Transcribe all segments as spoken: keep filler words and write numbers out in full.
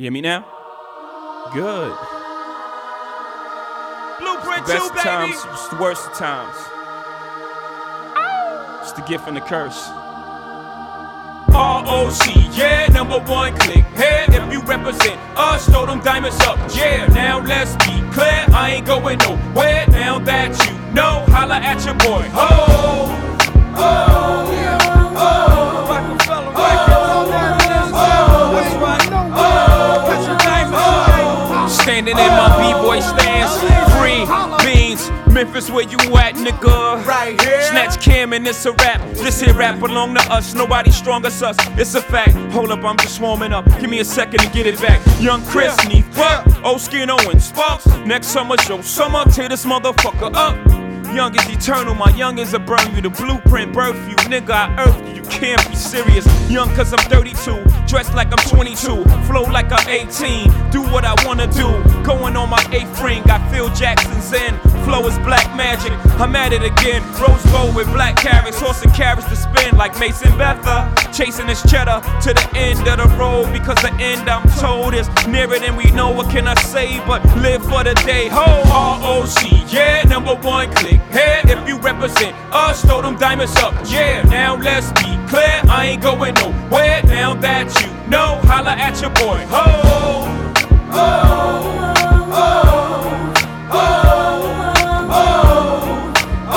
You hear me now? Good. Blueprint Best two, of baby. times, it's the worst of times. It's the gift and the curse. R O C, yeah, number one click. Hey, if you represent us, throw them diamonds up. Yeah, now let's be clear. I ain't going nowhere. Now that you know, holla at your boy. Oh, oh, yeah. Oh, Rockefeller, That's right. Oh, put your diamonds up. Standing in my B-boy stance, free beans. Memphis, where you at, nigga? Right here. Snatch Cam and it's a rap. This here rap belong to us. Nobody strong as us. It's a fact. Hold up, I'm just warming up. Give me a second to get it back. Young Chris, Yeah. Neef, Buck, Old Skin Owen, Sparks. Next summer show, summer, tear this motherfucker up. Young is eternal, my young is a burn you. The blueprint birth you, nigga, I earth you. You can't be serious. Young cause I'm thirty-two, dressed like I'm twenty-two, flow like I'm eighteen, do what I wanna do. Going on my eighth ring, got Phil Jackson's in. Flow is black magic, I'm at it again. Rose gold with black carrots, horse and carrots to spin like Mason Betha. Chasing this cheddar to the end of the road, because the end I'm told is nearer than we know. What can I say but live for the day? Ho, R O C, yeah, number one click. Hey, if you represent us, throw them diamonds up. Yeah, now let's be clear, I ain't going nowhere. Now that you know, holla at your boy. Ho, ho, ho, ho, ho,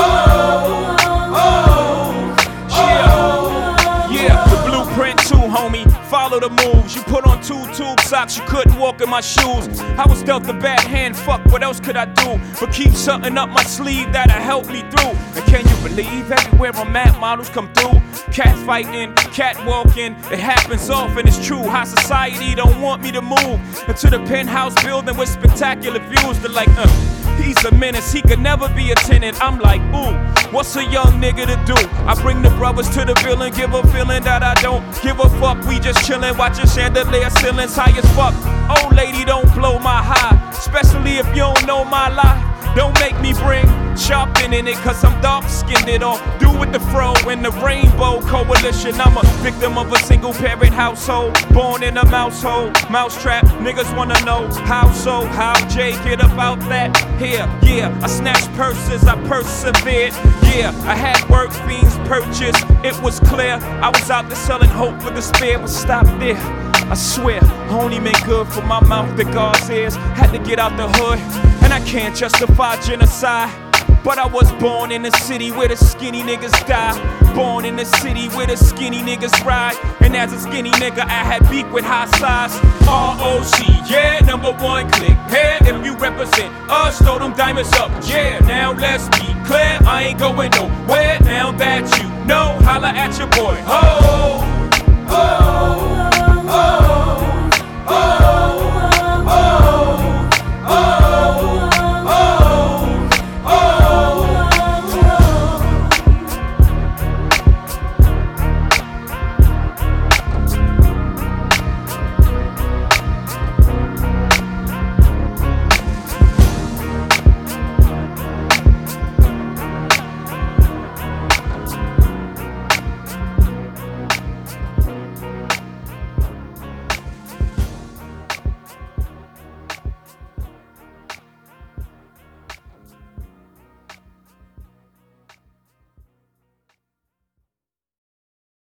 ho. Yeah, yeah, the blueprint too, homie. Follow the moves. You put on two tube socks, you couldn't walk in my shoes. I was dealt a bad hand, fuck, what else could I do? But keep something up my sleeve that'll help me through. And can you believe everywhere I'm at, models come through? Cat fighting, cat walking, it happens often, it's true. High society don't want me to move into the penthouse building with spectacular views. They're like, uh, he's a menace, he could never be a tenant. I'm like, ooh, what's a young nigga to do? I bring the brothers to the building, give a feeling that I don't give a fuck. We just chillin', watching chandelier ceilings high as fuck. Old lady, don't blow my high, especially if you don't know my lie. Don't make me bring shopping in it, cause I'm dark skinned it all. Do with the fro and the rainbow coalition. I'm a victim of a single parent household, born in a mouse hole, mousetrap. Niggas wanna know how so, how Jay get about that here. Yeah, I snatched purses, I persevered. Yeah, I had work fiends purchased. It was clear I was out there selling hope for despair, but stop there. I swear, I only meant good for my mouth, the God's ears. Had to get out the hood, and I can't justify genocide. But I was born in the city where the skinny niggas die. Born in the city where the skinny niggas ride. And as a skinny nigga, I had beef with high size. R O C, yeah, number one click. Hey, if you represent us, throw them diamonds up. Yeah, now let's be clear, I ain't going nowhere. Now that you know, holla at your boy. Ho, ho,